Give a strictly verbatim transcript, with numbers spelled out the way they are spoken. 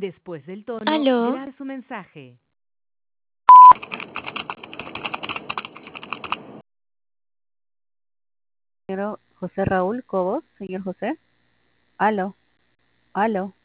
Después del tono, ¿Aló? grabe su mensaje. Pero José Raúl Cobos, señor José. Aló, aló.